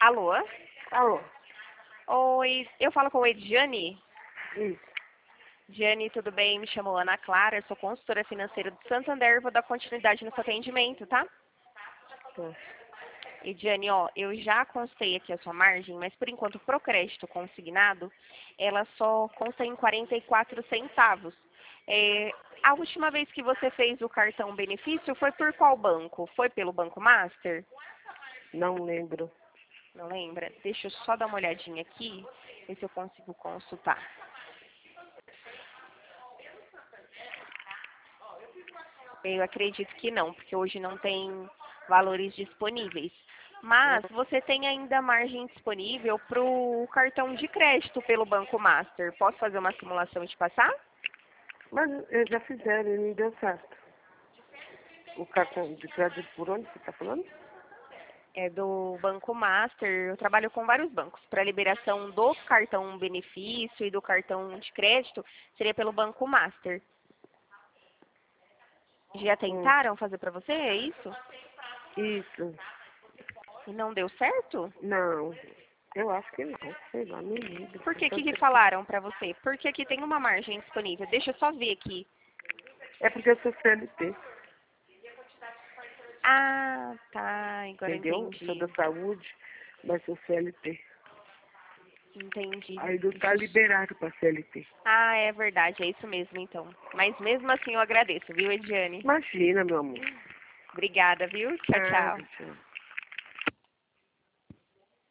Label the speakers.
Speaker 1: Alô?
Speaker 2: Alô?
Speaker 1: Oi, eu falo com a Ediane.
Speaker 2: Isso.
Speaker 1: Diane, tudo bem? Me chamo Ana Clara, eu sou consultora financeira do Santander, vou dar continuidade no seu atendimento, tá?
Speaker 2: Tá.
Speaker 1: Ediane, ó, eu já constei aqui a sua margem, mas por enquanto pro crédito consignado, ela só consta em 44 centavos. A última vez que você fez o cartão benefício foi por qual banco? Foi pelo Banco Master?
Speaker 2: Não lembro.
Speaker 1: Não lembra? Deixa eu só dar uma olhadinha aqui, ver se eu consigo consultar. Eu acredito que não, porque hoje não tem valores disponíveis. Mas você tem ainda margem disponível para o cartão de crédito pelo Banco Master. Posso fazer uma simulação e te passar?
Speaker 2: Mas já fizeram e não deu certo. O cartão de crédito por onde você está falando?
Speaker 1: É do Banco Master. Eu trabalho com vários bancos. Para liberação do cartão benefício e do cartão de crédito, seria pelo Banco Master. Já tentaram fazer para você? É isso?
Speaker 2: Isso.
Speaker 1: E não deu certo?
Speaker 2: Não. Eu acho que não. Sei lá, não lembro.
Speaker 1: Por que que falaram para você? Porque aqui tem uma margem disponível. Deixa eu só ver aqui.
Speaker 2: É porque eu sou CLT,
Speaker 1: Ah, tá. Agora eu
Speaker 2: entendeu? Sou
Speaker 1: entendi.
Speaker 2: da saúde, mas sou CLT.
Speaker 1: Entendi.
Speaker 2: Aí não tá liberado para CLT.
Speaker 1: Ah, é verdade. É isso mesmo, então. Mas mesmo assim eu agradeço, viu, Ediane?
Speaker 2: Imagina, meu amor.
Speaker 1: Obrigada, viu? Tchau,
Speaker 2: Nada,
Speaker 1: tchau.
Speaker 2: tchau.